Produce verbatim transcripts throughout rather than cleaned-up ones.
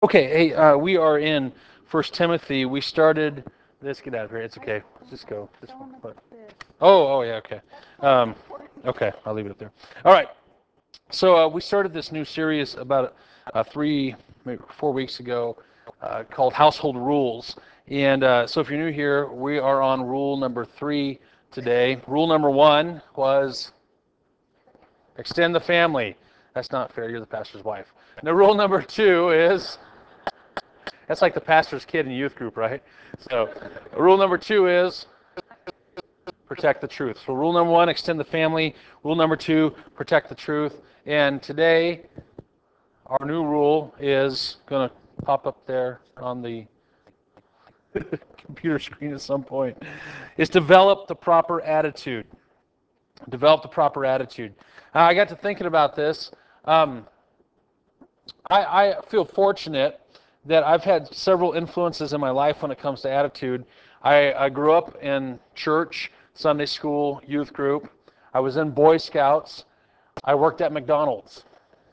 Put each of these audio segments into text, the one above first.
Okay, hey, uh, we are in First Timothy. We started. Let's get out of here. It's okay. Let's just go. This one. What? Oh, oh yeah. Okay. Um, okay, I'll leave it up there. All right. So uh, we started this new series about uh, three, maybe four weeks ago, uh, called Household Rules. And uh, so if you're new here, we are on rule number three today. Rule number one was extend the family. That's not fair. You're the pastor's wife. Now, rule number two is that's like the pastor's kid in youth group, right? So, rule number two is protect the truth. So, rule number one, extend the family. Rule number two, protect the truth. And today, our new rule is going to pop up there on the computer screen at some point. Is develop the proper attitude. Develop the proper attitude. Uh, I got to thinking about this. Um, I, I feel fortunate that I've had several influences in my life when it comes to attitude. I, I grew up in church, Sunday school, youth group. I was in Boy Scouts. I worked at McDonald's.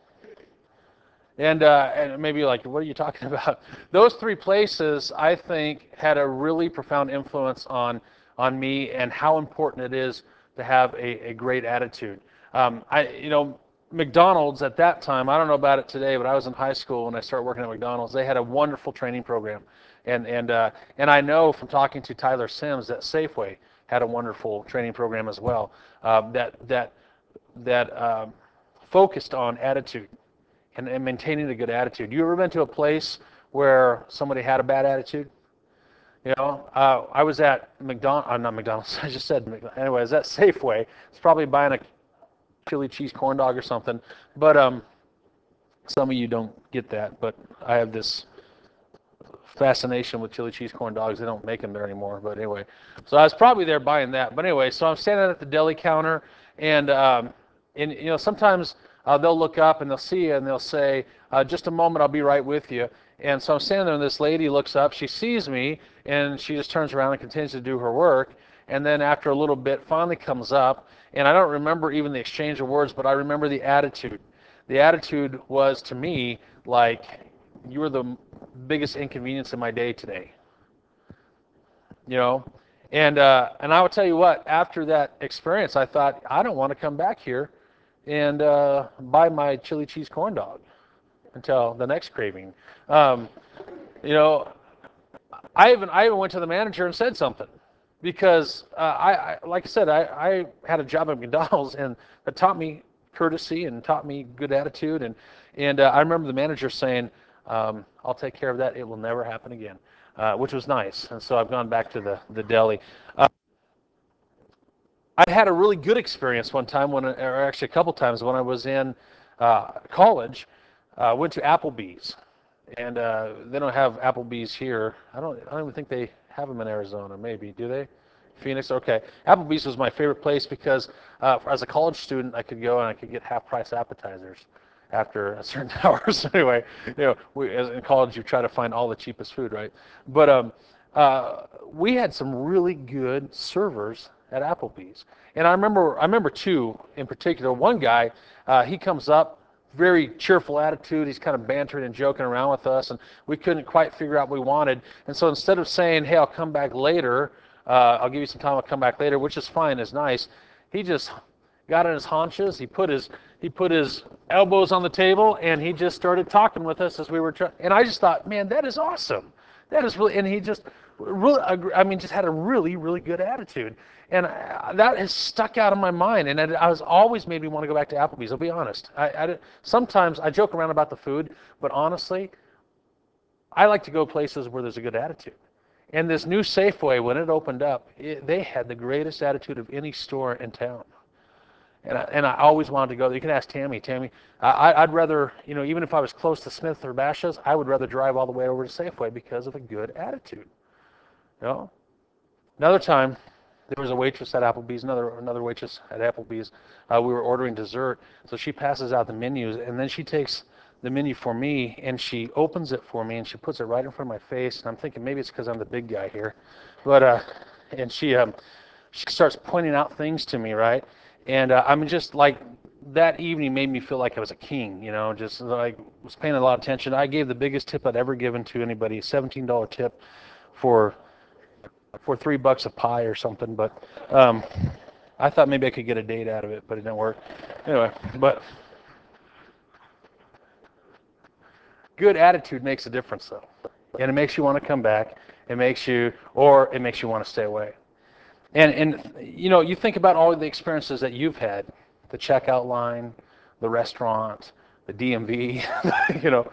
And, uh, and maybe like, what are you talking about? Those three places, I think, had a really profound influence on, on me and how important it is to have a, a great attitude. Um, I, you know, McDonald's at that time, I don't know about it today, but I was in high school when I started working at McDonald's. They had a wonderful training program. And, and, uh, and I know from talking to Tyler Sims that Safeway had a wonderful training program as well, uh, that, that, that um, focused on attitude and, and maintaining a good attitude. You ever been to a place where somebody had a bad attitude? You know, uh, I was at McDonald's, uh, not McDonald's, I just said McDonald's. Anyway, I was at Safeway. It's probably buying a chili cheese corn dog or something. But um, some of you don't get that, but I have this fascination with chili cheese corn dogs. They don't make them there anymore. But anyway, so I was probably there buying that. But anyway, so I'm standing at the deli counter, and um, and you know sometimes uh, they'll look up and they'll see you and they'll say, uh, "Just a moment, I'll be right with you." And so I'm standing there, and this lady looks up. She sees me, and she just turns around and continues to do her work. And then after a little bit, finally comes up, and I don't remember even the exchange of words, but I remember the attitude. The attitude was to me like, "You were the biggest inconvenience in my day today." You know, and uh, and I will tell you what. After that experience, I thought I don't want to come back here and uh, buy my chili cheese corn dog until the next craving. Um, you know, I even I even went to the manager and said something because uh, I, I like I said I, I had a job at McDonald's and it taught me courtesy and taught me good attitude and and uh, I remember the manager saying, um, "I'll take care of that. It will never happen again," uh, which was nice. And so I've gone back to the the deli. Uh, I had a really good experience one time when, or actually a couple times when I was in uh, college. I uh, went to Applebee's, and uh, they don't have Applebee's here. I don't. I don't even think they have them in Arizona. Maybe do they? Phoenix. Okay. Applebee's was my favorite place because uh, as a college student, I could go and I could get half-price appetizers after a certain hours. Anyway, you know, we, as in college, you try to find all the cheapest food, right? But um, uh, we had some really good servers at Applebee's, and I remember, I remember two in particular. One guy, uh, he comes up very cheerful attitude. He's kind of bantering and joking around with us, and we couldn't quite figure out what we wanted. And so instead of saying, "Hey, I'll come back later," uh, "I'll give you some time, I'll come back later," which is fine, is nice, he just got on his haunches. He put his he put his elbows on the table, and he just started talking with us as we were trying. And I just thought, man, that is awesome. That is really, and he just really, I mean, just had a really, really good attitude. And I, that has stuck out in my mind. And it, I was always made me want to go back to Applebee's. I'll be honest. I, I, sometimes I joke around about the food, but honestly, I like to go places where there's a good attitude. And this new Safeway, when it opened up, it, they had the greatest attitude of any store in town. And I, and I always wanted to go there. You can ask Tammy. Tammy, I, I'd rather, you know, even if I was close to Smith or Bashas', I would rather drive all the way over to Safeway because of a good attitude. You know? Another time, there was a waitress at Applebee's, another another waitress at Applebee's. Uh, we were ordering dessert, so she passes out the menus, and then she takes the menu for me, and she opens it for me, and she puts it right in front of my face. And I'm thinking maybe it's because I'm the big guy here, but uh, and she um, she starts pointing out things to me, right? And uh, I'm just like that evening made me feel like I was a king, you know, just like was paying a lot of attention. I gave the biggest tip I'd ever given to anybody, a seventeen dollar tip for for three bucks a pie or something. But um, I thought maybe I could get a date out of it, but it didn't work. Anyway, but good attitude makes a difference, though, and it makes you want to come back. It makes you, or it makes you want to stay away. And and you know, you think about all of the experiences that you've had, the checkout line, the restaurant, the D M V, you know,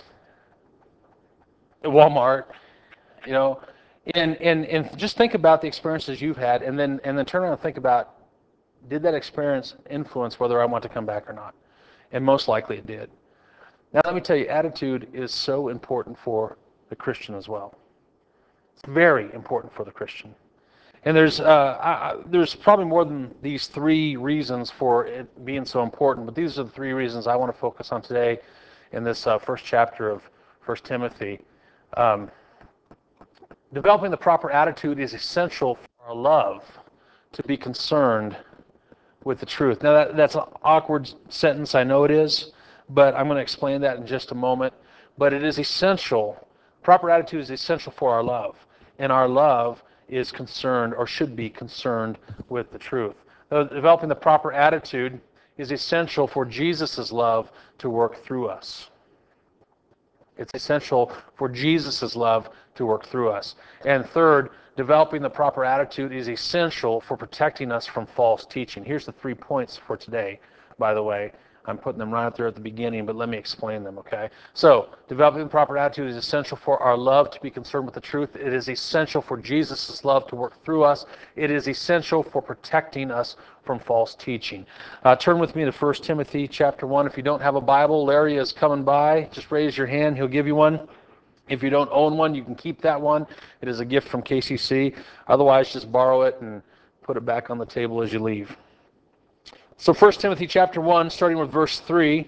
Walmart, you know, and and and just think about the experiences you've had, and then and then turn around and think about, did that experience influence whether I want to come back or not? And most likely it did. Now let me tell you, attitude is so important for the Christian as well. It's very important for the Christian. And there's uh, I, there's probably more than these three reasons for it being so important, but these are the three reasons I want to focus on today in this uh, first chapter of First Timothy. Um, developing the proper attitude is essential for our love to be concerned with the truth. Now that, that's an awkward sentence, I know it is, but I'm going to explain that in just a moment. But it is essential. Proper attitude is essential for our love, and our love is concerned, or should be concerned, with the truth. So developing the proper attitude is essential for Jesus' love to work through us. It's essential for Jesus' love to work through us. And third, developing the proper attitude is essential for protecting us from false teaching. Here's the three points for today, by the way. I'm putting them right up there at the beginning, but let me explain them, okay? So, developing the proper attitude is essential for our love to be concerned with the truth. It is essential for Jesus' love to work through us. It is essential for protecting us from false teaching. Uh, turn with me to First Timothy chapter one. If you don't have a Bible, Larry is coming by. Just raise your hand. He'll give you one. If you don't own one, you can keep that one. It is a gift from K C C. Otherwise, just borrow it and put it back on the table as you leave. So First Timothy chapter one, starting with verse three,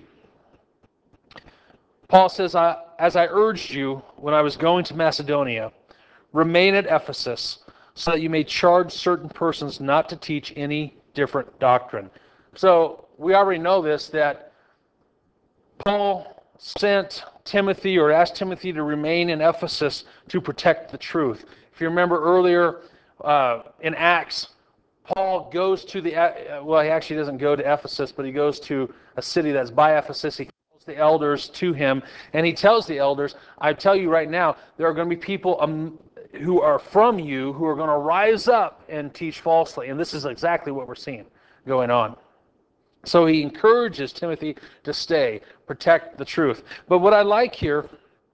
Paul says, I, as I urged you when I was going to Macedonia, remain at Ephesus, so that you may charge certain persons not to teach any different doctrine. So we already know this, that Paul sent Timothy, or asked Timothy to remain in Ephesus to protect the truth. If you remember earlier uh, in Acts, Paul goes to the, well, he actually doesn't go to Ephesus, but he goes to a city that's by Ephesus. He calls the elders to him, and he tells the elders, I tell you right now, there are going to be people um, who are from you who are going to rise up and teach falsely. And this is exactly what we're seeing going on. So he encourages Timothy to stay, protect the truth. But what I like here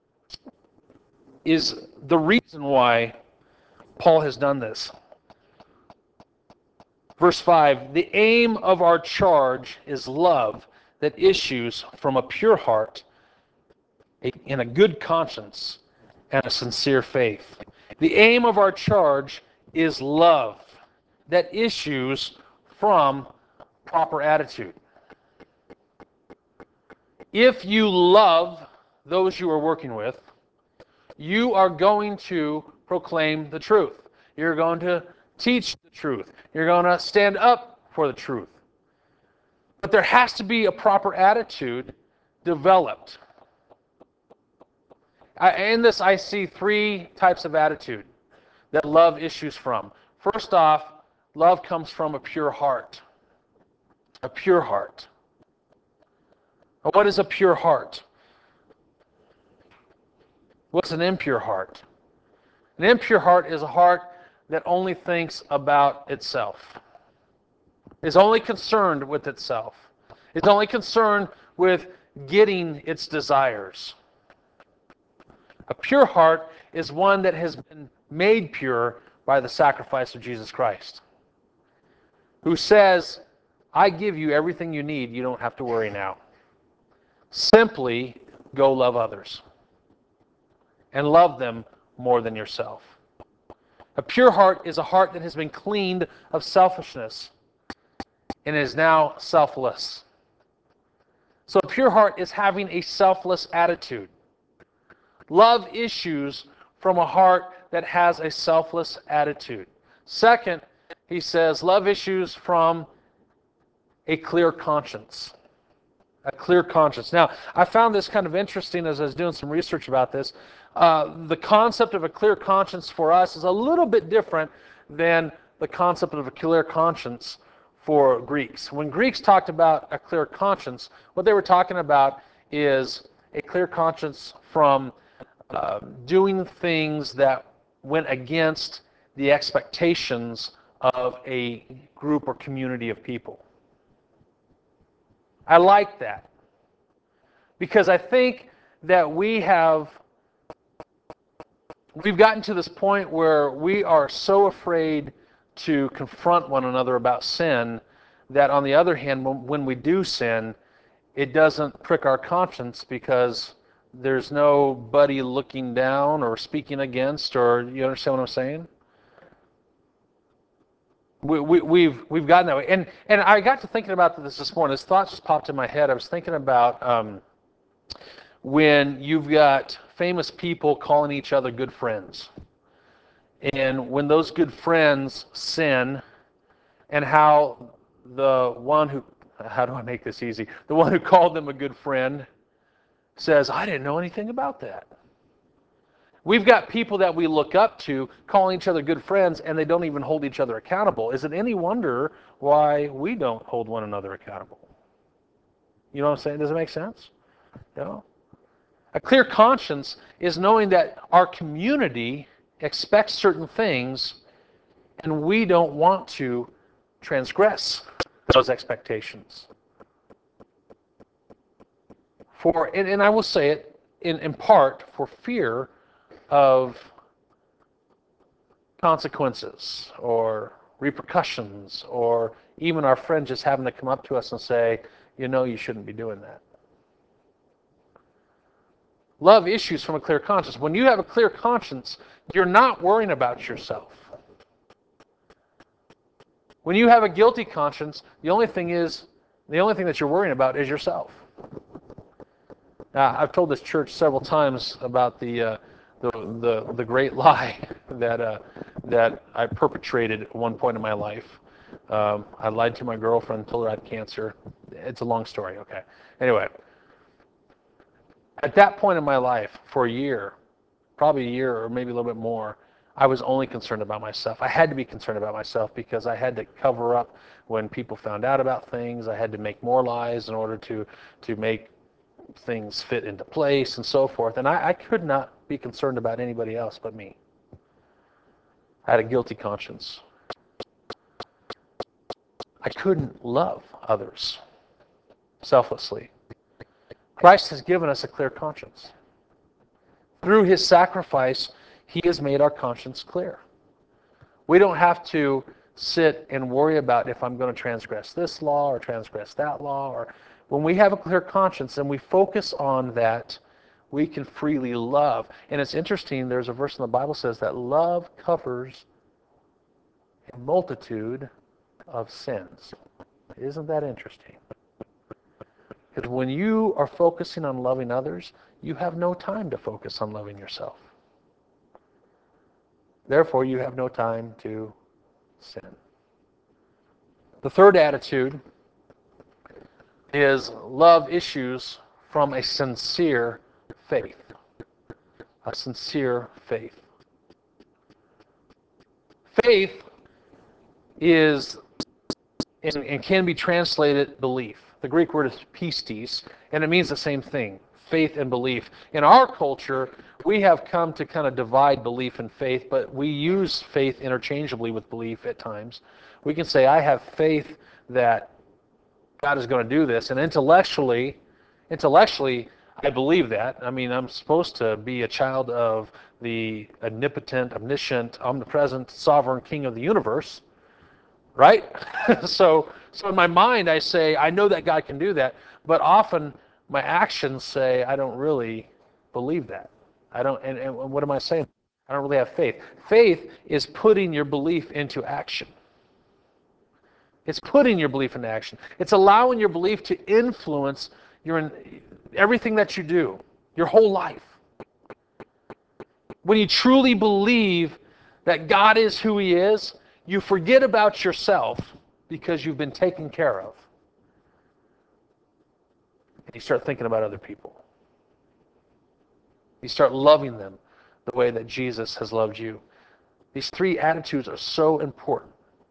is the reason why Paul has done this. Verse five, the aim of our charge is love that issues from a pure heart and a good conscience and a sincere faith. The aim of our charge is love that issues from proper attitude. If you love those you are working with, you are going to proclaim the truth. You're going to teach the truth. You're going to stand up for the truth. But there has to be a proper attitude developed. I, in this, I see three types of attitude that love issues from. First off, love comes from a pure heart. A pure heart. What is a pure heart? What's an impure heart? An impure heart is a heart that only thinks about itself, is only concerned with itself, is only concerned with getting its desires. A pure heart is one that has been made pure by the sacrifice of Jesus Christ, who says, I give you everything you need, you don't have to worry now. Simply go love others and love them more than yourself. A pure heart is a heart that has been cleaned of selfishness and is now selfless. So a pure heart is having a selfless attitude. Love issues from a heart that has a selfless attitude. Second, he says, love issues from a clear conscience. A clear conscience. Now, I found this kind of interesting as I was doing some research about this. Uh, the concept of a clear conscience for us is a little bit different than the concept of a clear conscience for Greeks. When Greeks talked about a clear conscience, what they were talking about is a clear conscience from uh, doing things that went against the expectations of a group or community of people. I like that because I think that we have we've gotten to this point where we are so afraid to confront one another about sin that, on the other hand, when we do sin, it doesn't prick our conscience because there's nobody looking down or speaking against, or you understand what I'm saying? We, we, we've we've gotten that way, and and I got to thinking about this this morning. This thought just popped in my head. I was thinking about um, when you've got famous people calling each other good friends, and when those good friends sin, and how the one who how do I make this easy? The one who called them a good friend says, "I didn't know anything about that." We've got people that we look up to calling each other good friends, and they don't even hold each other accountable. Is it any wonder why we don't hold one another accountable? You know what I'm saying? Does it make sense? No? A clear conscience is knowing that our community expects certain things, and we don't want to transgress those expectations. For, and, and I will say it in, in part for fear of consequences or repercussions, or even our friend just having to come up to us and say, you know, you shouldn't be doing that. Love issues from a clear conscience. When you have a clear conscience, you're not worrying about yourself. When you have a guilty conscience, the only thing is, the only thing that you're worrying about is yourself. Now, I've told this church several times about the uh, the, the the great lie that uh, that I perpetrated at one point in my life. Um, I lied to my girlfriend, told her I had cancer. It's a long story. Okay. Anyway, at that point in my life, for a year, probably a year or maybe a little bit more, I was only concerned about myself. I had to be concerned about myself because I had to cover up when people found out about things. I had to make more lies in order to to make things fit into place and so forth. And I, I could not be concerned about anybody else but me. I had a guilty conscience. I couldn't love others selflessly. Christ has given us a clear conscience. Through his sacrifice, he has made our conscience clear. We don't have to sit and worry about if I'm going to transgress this law or transgress that law. Or when we have a clear conscience and we focus on that, we can freely love. And it's interesting, there's a verse in the Bible that says that love covers a multitude of sins. Isn't that interesting? Because when you are focusing on loving others, you have no time to focus on loving yourself. Therefore, you have no time to sin. The third attitude is love issues from a sincere faith. A sincere faith. Faith is and, and can be translated belief. The Greek word is pistis, and it means the same thing, faith and belief. In our culture, we have come to kind of divide belief and faith, but we use faith interchangeably with belief at times. We can say, I have faith that God is going to do this, and intellectually, intellectually, I believe that. I mean, I'm supposed to be a child of the omnipotent, omniscient, omnipresent, sovereign King of the universe, right? so, so in my mind, I say, I know that God can do that, but often my actions say, I don't really believe that. I don't, and, and what am I saying? I don't really have faith. Faith is putting your belief into action. It's putting your belief into action. It's allowing your belief to influence your everything that you do, your whole life. When you truly believe that God is who he is, you forget about yourself because you've been taken care of. You start thinking about other people. You start loving them the way that Jesus has loved you. These three attitudes are so important.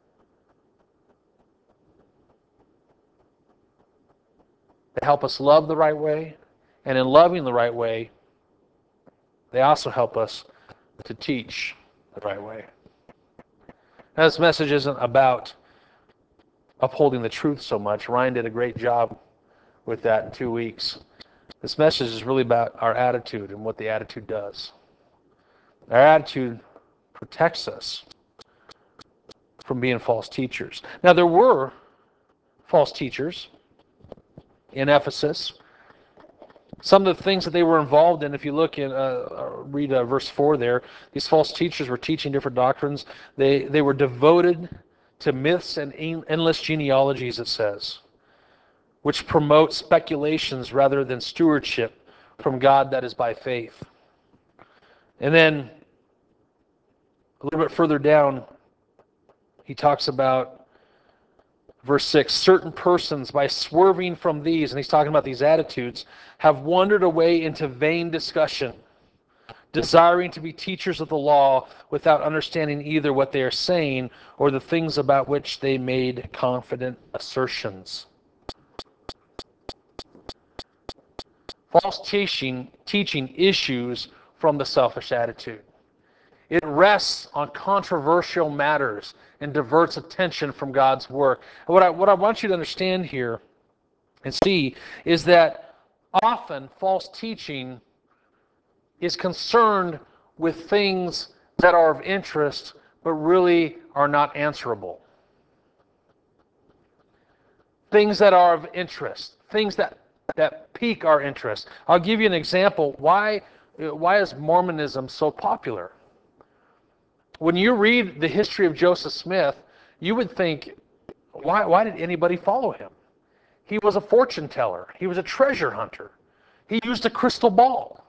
They help us love the right way, and in loving the right way, they also help us to teach the right way. Now, this message isn't about upholding the truth so much. Ryan did a great job with that in two weeks. This message is really about our attitude and what the attitude does. Our attitude protects us from being false teachers. Now, there were false teachers in Ephesus. Some of the things that they were involved in, if you look in, uh, read uh, verse four there, these false teachers were teaching different doctrines. They, they were devoted to myths and endless genealogies, it says, which promote speculations rather than stewardship from God that is by faith. And then a little bit further down, he talks about verse six, certain persons, by swerving from these, and he's talking about these attitudes, have wandered away into vain discussion, desiring to be teachers of the law without understanding either what they are saying or the things about which they made confident assertions. False teaching, teaching issues from the selfish attitude. It rests on controversial matters and diverts attention from God's work. And what I, what I want you to understand here and see is that often false teaching is concerned with things that are of interest but really are not answerable. Things that are of interest, things that, that pique our interest. I'll give you an example. Why, why is Mormonism so popular? When you read the history of Joseph Smith, you would think, why, why did anybody follow him? He was a fortune teller. He was a treasure hunter. He used a crystal ball.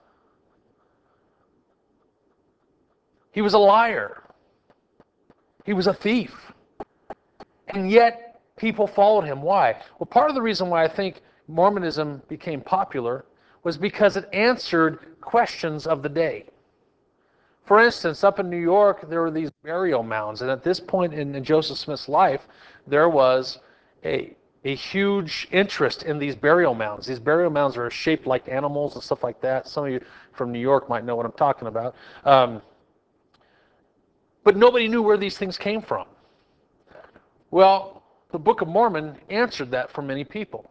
He was a liar. He was a thief. And yet, people followed him. Why? Well, part of the reason why I think Mormonism became popular was because it answered questions of the day. For instance, up in New York, there were these burial mounds. And at this point in, in Joseph Smith's life, there was a, a huge interest in these burial mounds. These burial mounds are shaped like animals and stuff like that. Some of you from New York might know what I'm talking about. Um, but nobody knew where these things came from. Well, the Book of Mormon answered that for many people.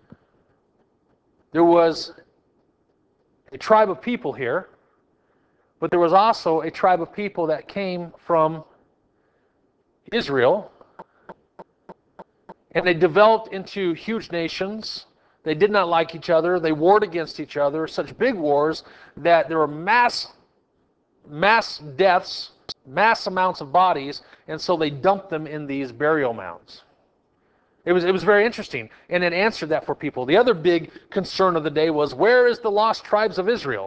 There was a tribe of people here, but there was also a tribe of people that came from Israel, and they developed into huge nations. They did not like each other. They warred against each other, such big wars that there were mass, mass deaths, mass amounts of bodies, and so they dumped them in these burial mounds. It was, it was very interesting, and it answered that for people. The other big concern of the day was, where is the lost tribes of Israel?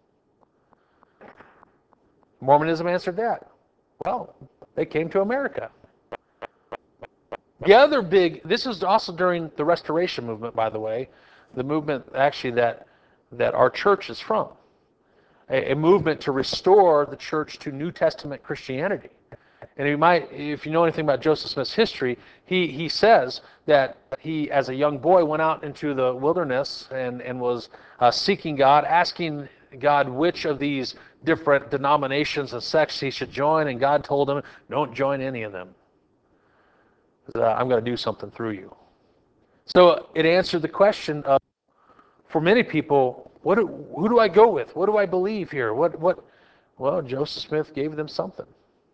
Mormonism answered that. Well, they came to America. The other big, this is also during the Restoration movement, by the way, the movement actually that, that our church is from, a, a movement to restore the church to New Testament Christianity. And you might, if you know anything about Joseph Smith's history, he, he says that he, as a young boy, went out into the wilderness and, and was uh, seeking God, asking God which of these different denominations and sects he should join, and God told him, don't join any of them. Uh, I'm going to do something through you. So it answered the question of, for many people, what do, who do I go with? What do I believe here? What, what? Well, Joseph Smith gave them something.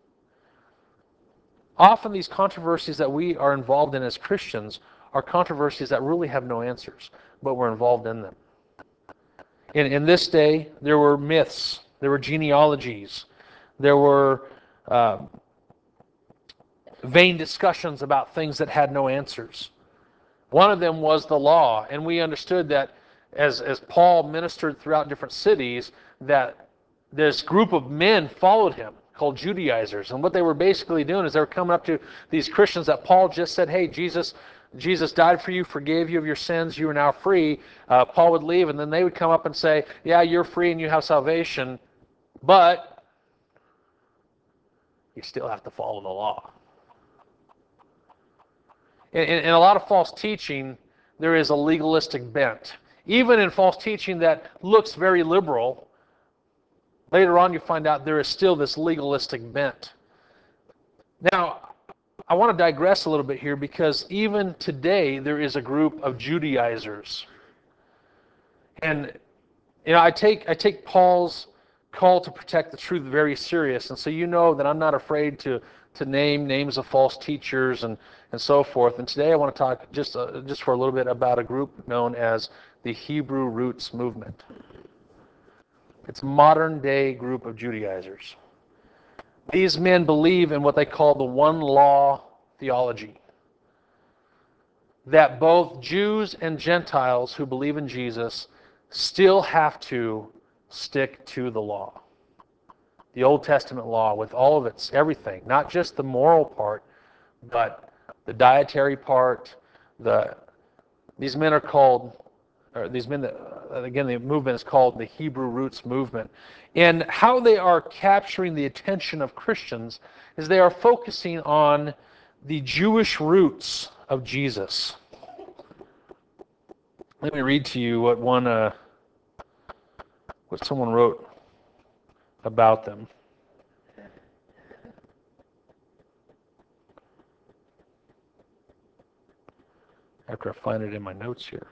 Often these controversies that we are involved in as Christians are controversies that really have no answers, but we're involved in them. In, in this day, there were myths, there were genealogies, there were uh, vain discussions about things that had no answers. One of them was the law, and we understood that as, as Paul ministered throughout different cities, that this group of men followed him, called Judaizers. And what they were basically doing is they were coming up to these Christians that Paul just said, hey, Jesus Jesus died for you, forgave you of your sins, you are now free. Uh, Paul would leave, and then they would come up and say, yeah, you're free and you have salvation, but you still have to follow the law. In, in, in a lot of false teaching, there is a legalistic bent. Even in false teaching that looks very liberal, later on you find out there is still this legalistic bent. Now, I want to digress a little bit here because even today there is a group of Judaizers. And you know, I take I take Paul's call to protect the truth very serious, and so you know that I'm not afraid to to name names of false teachers and and so forth. And today I want to talk just uh, just for a little bit about a group known as the Hebrew Roots Movement. It's a modern day group of Judaizers. These men believe in what they call the one law theology, that both Jews and Gentiles who believe in Jesus still have to stick to the law. The Old Testament law with all of its everything, not just the moral part, but the dietary part. The these men are called, or these men that again the movement is called the Hebrew Roots Movement. And how they are capturing the attention of Christians is they are focusing on the Jewish roots of Jesus. Let me read to you what one uh, what someone wrote about them. After I find it in my notes here.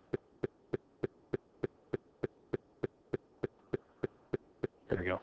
There we go.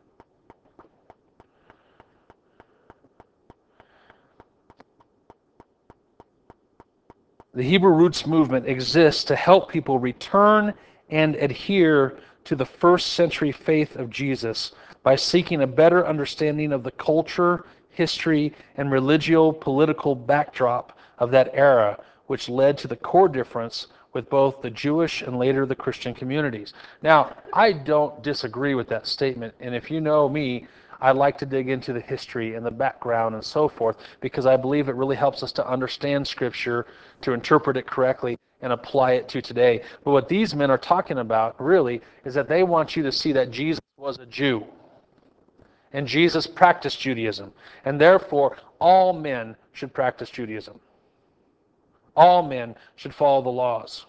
The Hebrew Roots Movement exists to help people return and adhere to the first century faith of Jesus by seeking a better understanding of the culture, history, and religio-political backdrop of that era, which led to the core difference with both the Jewish and later the Christian communities. Now, I don't disagree with that statement, and if you know me, I like to dig into the history and the background and so forth because I believe it really helps us to understand Scripture, to interpret it correctly, and apply it to today. But what these men are talking about, really, is that they want you to see that Jesus was a Jew. And Jesus practiced Judaism. And therefore, all men should practice Judaism. All men should follow the laws.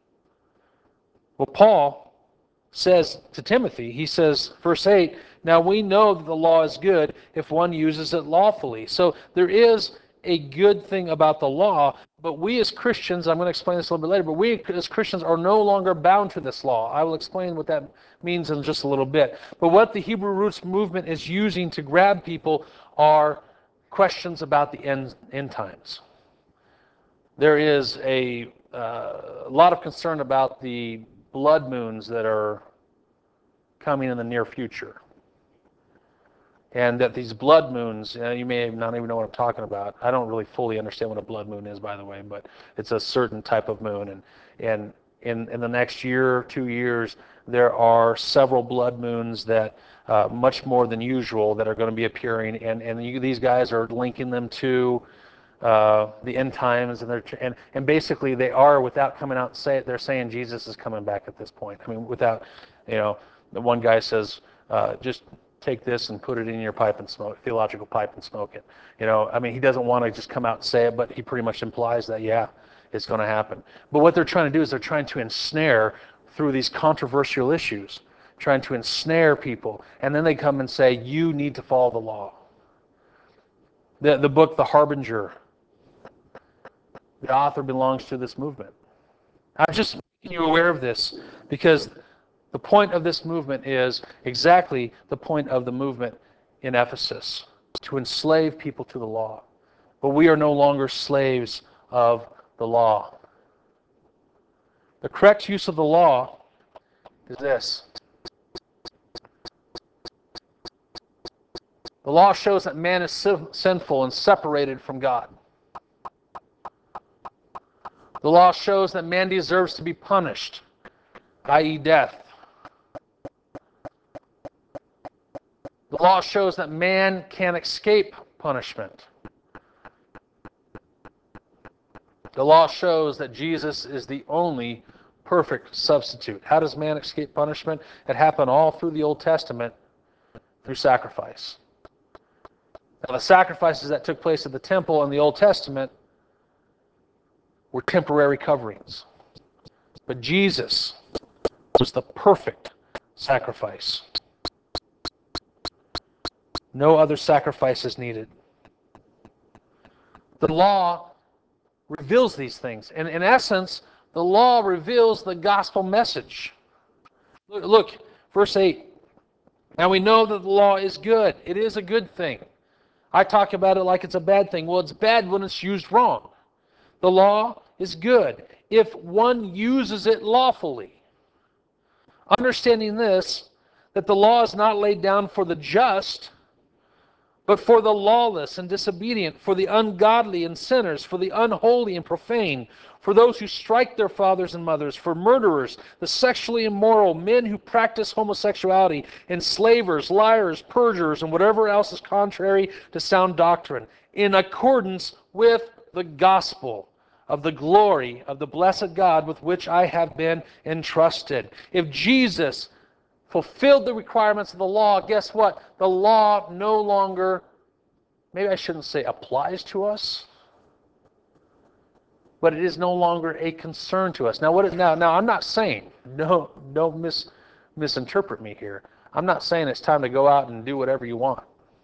Well, Paul says to Timothy, he says, verse eight, now we know that the law is good if one uses it lawfully. So there is a good thing about the law, but we as Christians, I'm going to explain this a little bit later, but we as Christians are no longer bound to this law. I will explain what that means in just a little bit. But what the Hebrew Roots Movement is using to grab people are questions about the end, end times. There is a, uh, a lot of concern about the blood moons that are coming in the near future. And that these blood moons, uh, you may not even know what I'm talking about. I don't really fully understand what a blood moon is, by the way, but it's a certain type of moon. And, and in, in the next year, two years, there are several blood moons that, uh, much more than usual, that are going to be appearing. And, and you, these guys are linking them to uh, the end times. And, they're, and, and basically they are, without coming out and say it, they're saying Jesus is coming back at this point. I mean, without, you know, the one guy says, uh, just take this and put it in your pipe and smoke, theological pipe and smoke it. You know, I mean, he doesn't want to just come out and say it, but he pretty much implies that, yeah, it's going to happen. But what they're trying to do is they're trying to ensnare through these controversial issues, trying to ensnare people. And then they come and say, you need to follow the law. The, the book, The Harbinger, the author belongs to this movement. I'm just making you aware of this because the point of this movement is exactly the point of the movement in Ephesus, to enslave people to the law. But we are no longer slaves of the law. The correct use of the law is this. The law shows that man is sinful and separated from God. The law shows that man deserves to be punished, that is death. The law shows that man can escape punishment. The law shows that Jesus is the only perfect substitute. How does man escape punishment? It happened all through the Old Testament through sacrifice. Now, the sacrifices that took place at the temple in the Old Testament were temporary coverings. But Jesus was the perfect sacrifice. No other sacrifice is needed. The law reveals these things. And in essence, the law reveals the gospel message. Look, look, verse eight. Now we know that the law is good. It is a good thing. I talk about it like it's a bad thing. Well, it's bad when it's used wrong. The law is good if one uses it lawfully. Understanding this, that the law is not laid down for the just, but for the lawless and disobedient, for the ungodly and sinners, for the unholy and profane, for those who strike their fathers and mothers, for murderers, the sexually immoral, men who practice homosexuality, enslavers, liars, perjurers, and whatever else is contrary to sound doctrine, in accordance with the gospel of the glory of the blessed God with which I have been entrusted. If Jesus fulfilled the requirements of the law, guess what? The law no longer, maybe I shouldn't say applies to us, but it is no longer a concern to us. Now, what is, now, now I'm not saying, no, don't mis, misinterpret me here. I'm not saying it's time to go out and do whatever you want.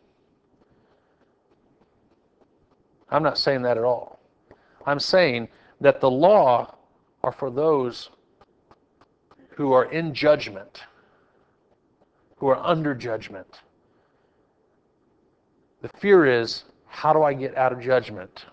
I'm not saying that at all. I'm saying that the law are for those who are in judgment, who are under judgment. The fear is, how do I get out of judgment?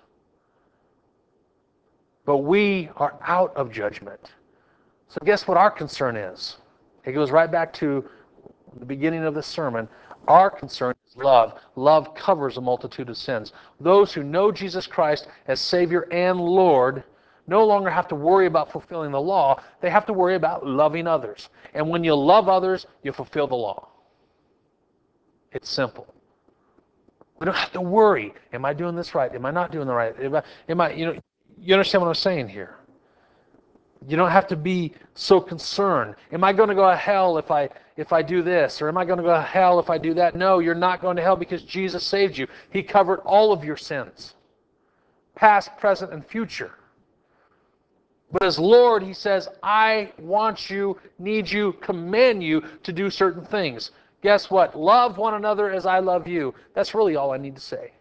But we are out of judgment. So guess what our concern is? It goes right back to the beginning of the sermon. Our concern is love. Love covers a multitude of sins. Those who know Jesus Christ as Savior and Lord no longer have to worry about fulfilling the law. They have to worry about loving others. And when you love others, you fulfill the law. It's simple. We don't have to worry. Am I doing this right? Am I not doing the right? Am I, am I, you know, you understand what I'm saying here? You don't have to be so concerned. Am I going to go to hell if I if I do this? Or am I going to go to hell if I do that? No, you're not going to hell because Jesus saved you. He covered all of your sins, past, present, and future. But as Lord, He says, I want you, need you, command you to do certain things. Guess what? Love one another as I love you. That's really all I need to say.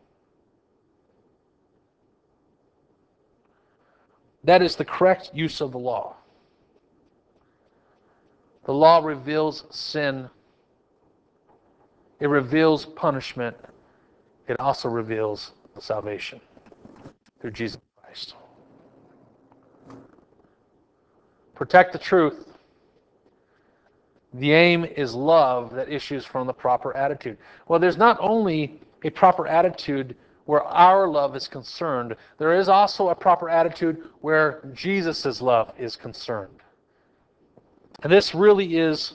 That is the correct use of the law. The law reveals sin. It reveals punishment. It also reveals salvation through Jesus Christ. Protect the truth. The aim is love that issues from the proper attitude. Well, there's not only a proper attitude where our love is concerned, there is also a proper attitude where Jesus' love is concerned. And this really is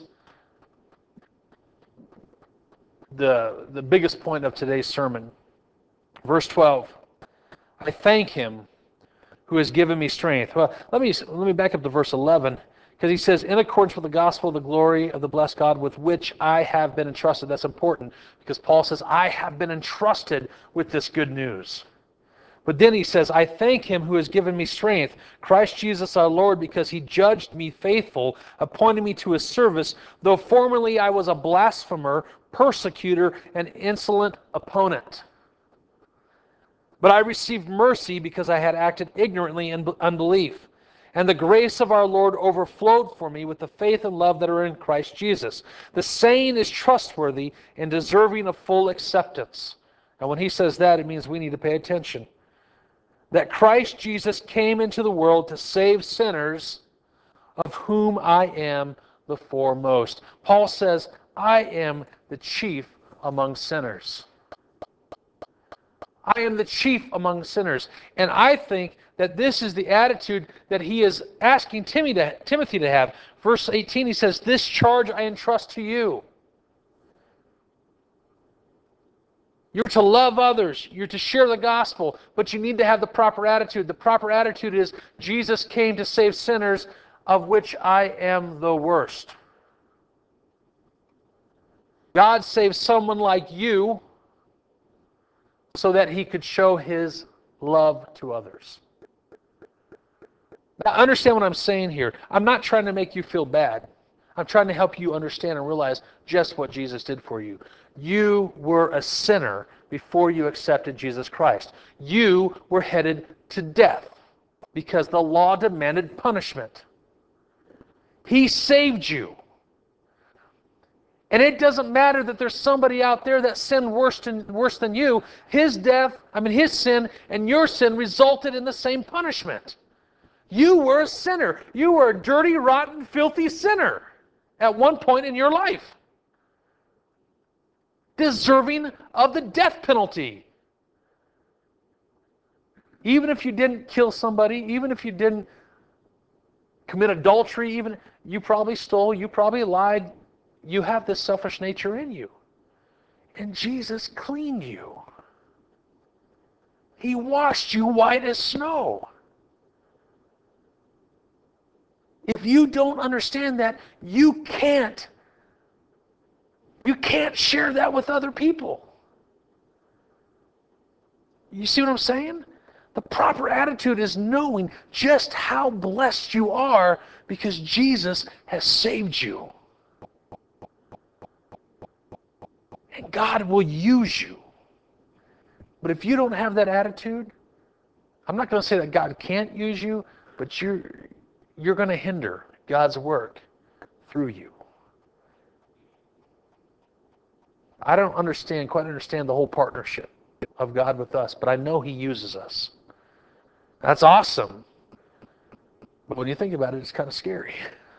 the, the biggest point of today's sermon. Verse twelve, I thank Him who has given me strength. Well, let me, let me back up to verse eleven, because he says, in accordance with the gospel of the glory of the blessed God with which I have been entrusted. That's important, because Paul says, I have been entrusted with this good news. But then he says, I thank Him who has given me strength, Christ Jesus our Lord, because He judged me faithful, appointing me to His service, though formerly I was a blasphemer, persecutor, and insolent opponent. But I received mercy because I had acted ignorantly in unbelief. And the grace of our Lord overflowed for me with the faith and love that are in Christ Jesus. The saying is trustworthy and deserving of full acceptance. And when he says that, it means we need to pay attention. That Christ Jesus came into the world to save sinners, of whom I am the foremost. Paul says, I am the chief among sinners. I am the chief among sinners. And I think that this is the attitude that he is asking Timothy to, Timothy to have. Verse eighteen, he says, this charge I entrust to you. You're to love others. You're to share the gospel, but you need to have the proper attitude. The proper attitude is Jesus came to save sinners, of which I am the worst. God saved someone like you so that he could show his love to others. Now, understand what I'm saying here. I'm not trying to make you feel bad. I'm trying to help you understand and realize just what Jesus did for you. You were a sinner before you accepted Jesus Christ. You were headed to death because the law demanded punishment. He saved you. And it doesn't matter that there's somebody out there that sinned worse than, worse than you. His death, I mean his sin and your sin resulted in the same punishment. You were a sinner. You were a dirty, rotten, filthy sinner at one point in your life, deserving of the death penalty. Even if you didn't kill somebody, even if you didn't commit adultery, even you probably stole, you probably lied, you have this selfish nature in you. And Jesus cleaned you. He washed you white as snow. If you don't understand that, you can't. You can't share that with other people. You see what I'm saying? The proper attitude is knowing just how blessed you are because Jesus has saved you. And God will use you. But if you don't have that attitude, I'm not going to say that God can't use you, but you're, you're going to hinder God's work through you. I don't understand, quite understand the whole partnership of God with us, but I know He uses us. That's awesome. But when you think about it, it's kind of scary.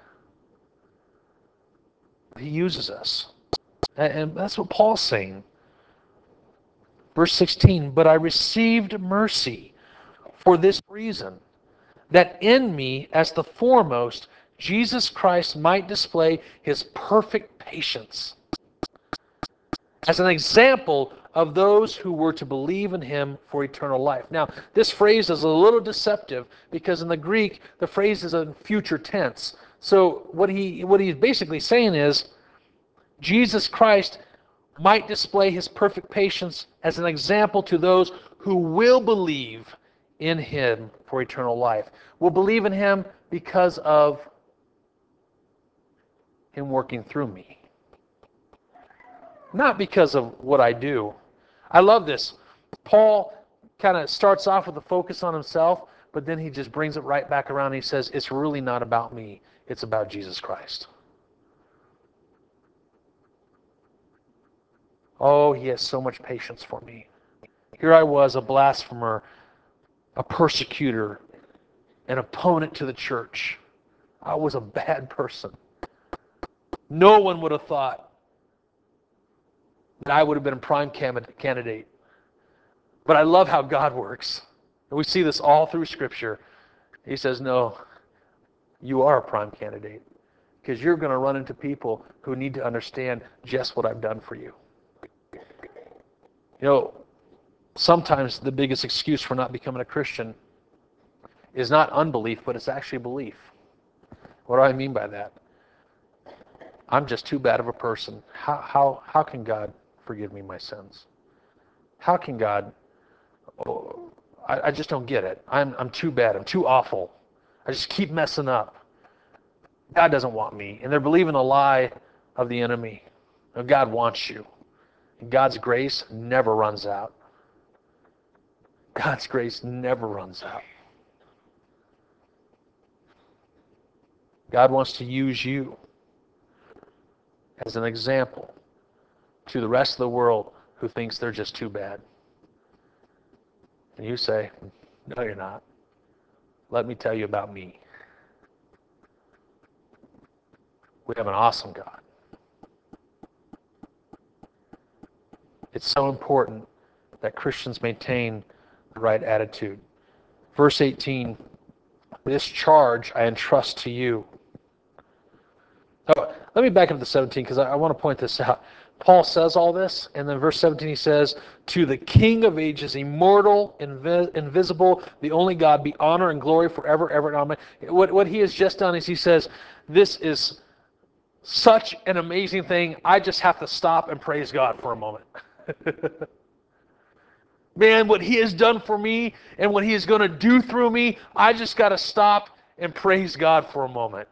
He uses us. And that's what Paul's saying. Verse sixteen, but I received mercy for this reason, that in me, as the foremost, Jesus Christ might display His perfect patience as an example of those who were to believe in Him for eternal life. Now, this phrase is a little deceptive because in the Greek, the phrase is in future tense. So what he what he's basically saying is, Jesus Christ might display His perfect patience as an example to those who will believe in Him for eternal life. Will believe in Him because of Him working through me. Not because of what I do. I love this. Paul kind of starts off with a focus on himself, but then he just brings it right back around and he says, it's really not about me. It's about Jesus Christ. Oh, He has so much patience for me. Here I was, a blasphemer, a persecutor, an opponent to the church. I was a bad person. No one would have thought that I would have been a prime candidate. But I love how God works. And we see this all through Scripture. He says, no, you are a prime candidate. Because you're going to run into people who need to understand just what I've done for you. You know, sometimes the biggest excuse for not becoming a Christian is not unbelief, but it's actually belief. What do I mean by that? I'm just too bad of a person. How, how, how can God forgive me my sins? How can God... Oh, I, I just don't get it. I'm, I'm too bad. I'm too awful. I just keep messing up. God doesn't want me. And they're believing the lie of the enemy. Now, God wants you. And God's grace never runs out. God's grace never runs out. God wants to use you as an example to the rest of the world who thinks they're just too bad. And you say, no, you're not. Let me tell you about me. We have an awesome God. It's so important that Christians maintain the right attitude. Verse eighteen, this charge I entrust to you. Oh, let me back up to seventeen because I, I want to point this out. Paul says all this, and then verse seventeen he says, to the King of ages, immortal, invi- invisible, the only God, be honor and glory forever, ever, and amen. What, what he has just done is he says, this is such an amazing thing, I just have to stop and praise God for a moment. Man, what he has done for me and what he is going to do through me, I just got to stop and praise God for a moment.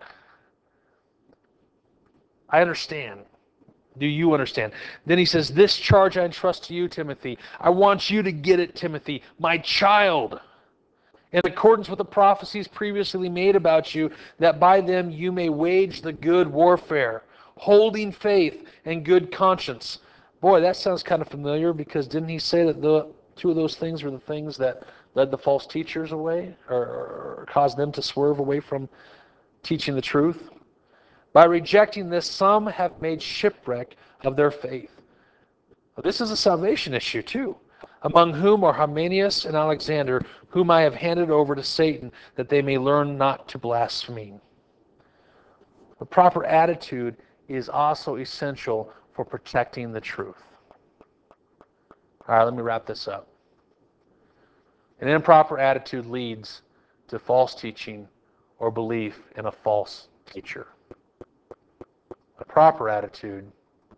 I understand. Do you understand? Then he says, this charge I entrust to you, Timothy. I want you to get it, Timothy, my child, in accordance with the prophecies previously made about you, that by them you may wage the good warfare, holding faith and good conscience. Boy, that sounds kind of familiar, because didn't he say that the two of those things were the things that led the false teachers away, or, or caused them to swerve away from teaching the truth? By rejecting this, some have made shipwreck of their faith. Well, this is a salvation issue too, among whom are Hymenaeus and Alexander, whom I have handed over to Satan, that they may learn not to blaspheme. The proper attitude is also essential for protecting the truth. All right, let me wrap this up. An improper attitude leads to false teaching or belief in a false teacher. A proper attitude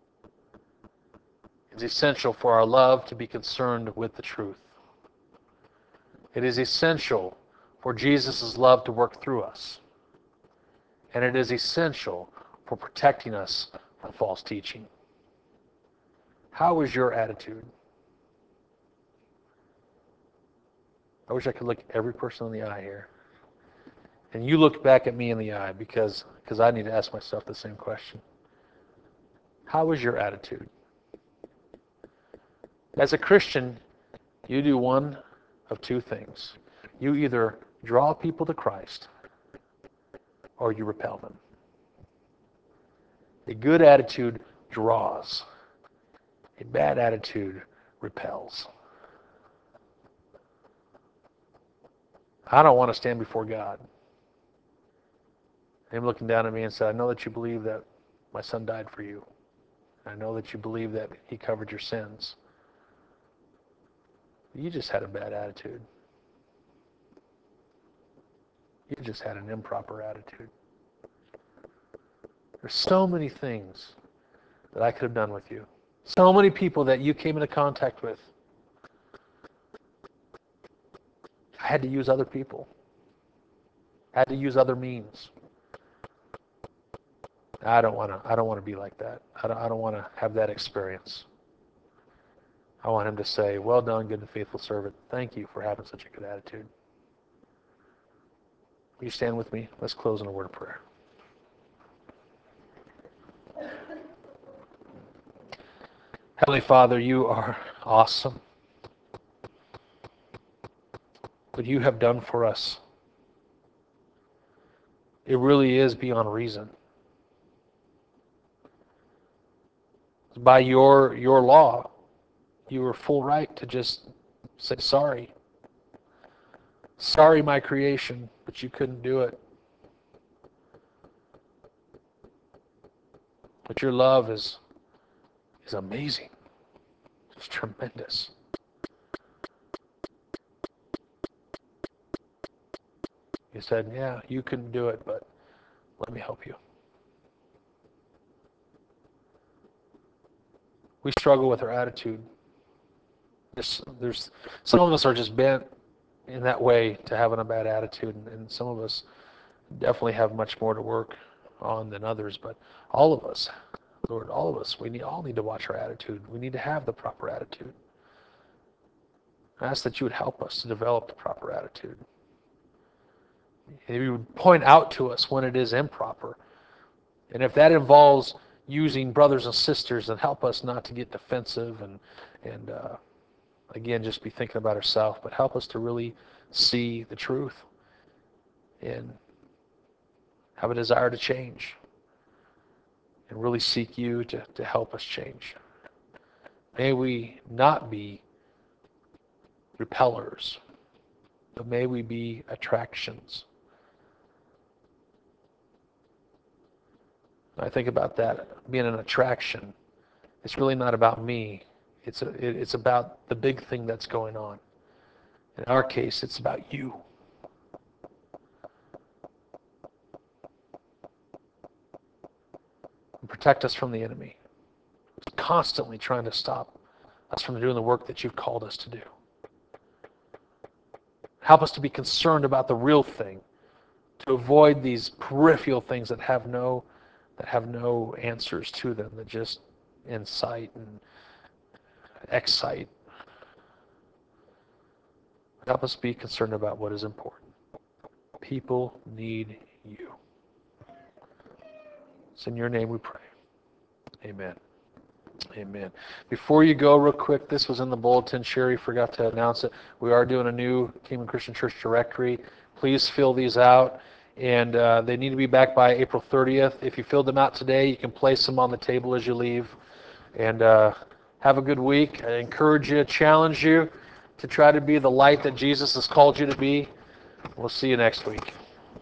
is essential for our love to be concerned with the truth. It is essential for Jesus' love to work through us. And it is essential for protecting us from false teaching. How is your attitude? I wish I could look every person in the eye here. And you look back at me in the eye, because, because I need to ask myself the same question. How is your attitude? As a Christian, you do one of two things. You either draw people to Christ or you repel them. A good attitude draws. A bad attitude repels. I don't want to stand before God, Him looking down at me and say, I know that you believe that my son died for you. I know that you believe that He covered your sins. You just had a bad attitude. You just had an improper attitude. There's so many things that I could have done with you. So many people that you came into contact with. I had to use other people. I had to use other means. I don't want to. I don't want to be like that. I don't, I don't want to have that experience. I want Him to say, well done, good and faithful servant. Thank you for having such a good attitude. Will you stand with me? Let's close in a word of prayer. Heavenly Father, you are awesome. What you have done for us, it really is beyond reason. By your your law, you were full right to just say sorry. Sorry, my creation, but you couldn't do it. But your love is is amazing. It's tremendous. You said, yeah, you couldn't do it, but let me help you. We struggle with our attitude. There's, there's some of us are just bent in that way to having a bad attitude, and, and some of us definitely have much more to work on than others. But all of us, Lord, all of us, we need, all need to watch our attitude. We need to have the proper attitude. I ask that you would help us to develop the proper attitude. You would point out to us when it is improper. And if that involves using brothers and sisters, then help us not to get defensive and, and uh, again, just be thinking about ourselves, but help us to really see the truth and have a desire to change and really seek you to, to help us change. May we not be repellers, but may we be attractions. I think about that, being an attraction. it's really not about me. It's, a, it, it's about the big thing that's going on. In our case, it's about you. And protect us from the enemy, who's constantly trying to stop us from doing the work that you've called us to do. Help us to be concerned about the real thing, to avoid these peripheral things that have no that have no answers to them, that just incite and excite. Help us be concerned about what is important. People need you. It's in your name we pray. Amen. Amen. Before you go, real quick, this was in the bulletin. Sherry forgot to announce it. We are doing a new Kingman Christian Church directory. Please fill these out. And uh, they need to be back by April thirtieth. If you filled them out today, you can place them on the table as you leave. And uh, have a good week. I encourage you, challenge you to try to be the light that Jesus has called you to be. We'll see you next week.